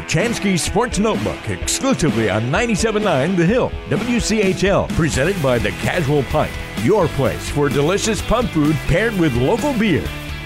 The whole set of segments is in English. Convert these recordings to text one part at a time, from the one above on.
Chansky Sports Notebook, exclusively on 97.9 The Hill, WCHL, presented by The Casual Pint, your place for delicious pub food paired with local beer.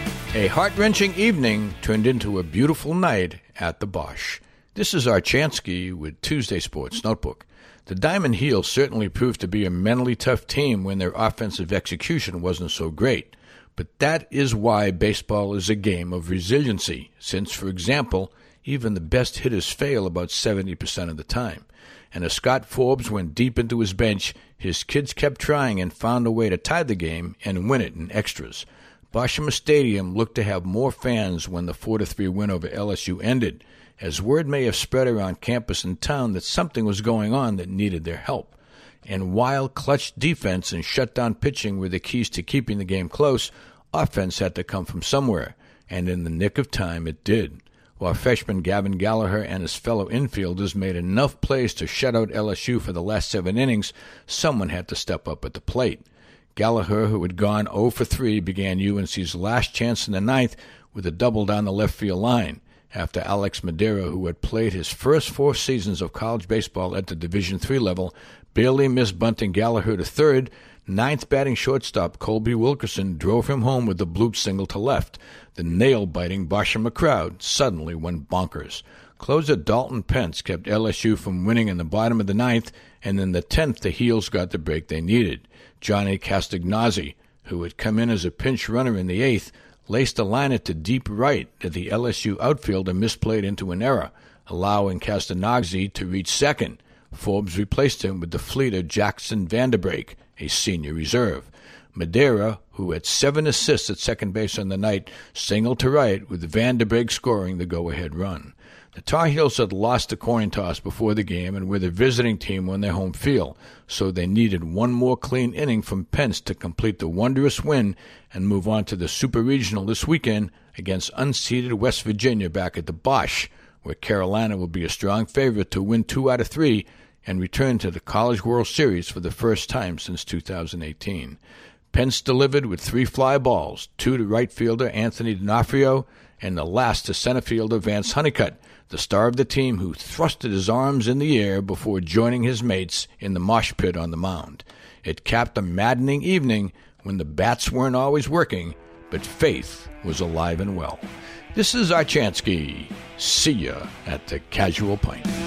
A heart-wrenching evening turned into a beautiful night at the Bosch. This is our Chansky with Tuesday Sports Notebook. The Diamond Heels certainly proved to be a mentally tough team when their offensive execution wasn't so great. But that is why baseball is a game of resiliency, since, for example, even the best hitters fail about 70% of the time. And as Scott Forbes went deep into his bench, his kids kept trying and found a way to tie the game and win it in extras. Boshamer Stadium looked to have more fans when the 4-3 win over LSU ended, as word may have spread around campus and town that something was going on that needed their help. And while clutch defense and shutdown pitching were the keys to keeping the game close, offense had to come from somewhere, and in the nick of time it did. While freshman Gavin Gallagher and his fellow infielders made enough plays to shut out LSU for the last 7 innings, someone had to step up at the plate. Gallagher, who had gone 0 for 3, began UNC's last chance in the ninth with a double down the left field line, after Alex Madera, who had played his first 4 seasons of college baseball at the Division III level, barely missed bunting Gallagher to third. Ninth batting shortstop Colby Wilkerson drove him home with the bloop single to left. The nail-biting Boshamer crowd suddenly went bonkers. Closer Dalton Pence kept LSU from winning in the bottom of the ninth, and in the 10th the Heels got the break they needed. Johnny Castagnazzi, who had come in as a pinch runner in the 8th, laced a liner to deep right that the LSU outfielder misplayed into an error, allowing Castagnazzi to reach second. Forbes replaced him with the fleeter Jackson Vanderbrake, a senior reserve. Madera, who had 7 assists at second base on the night, singled to right, with Vanderbrake scoring the go-ahead run. The Tar Heels had lost the coin toss before the game and were the visiting team on their home field, so they needed one more clean inning from Pence to complete the wondrous win and move on to the Super Regional this weekend against unseeded West Virginia back at the Bosch, where Carolina will be a strong favorite to win 2 out of 3 and return to the College World Series for the first time since 2018. Pence delivered with 3 fly balls, 2 to right fielder Anthony D'Onofrio and the last to center fielder Vance Honeycutt, the star of the team who thrusted his arms in the air before joining his mates in the mosh pit on the mound. It capped a maddening evening when the bats weren't always working, but faith was alive and well. This is our Chansky. See ya at the Casual Pint.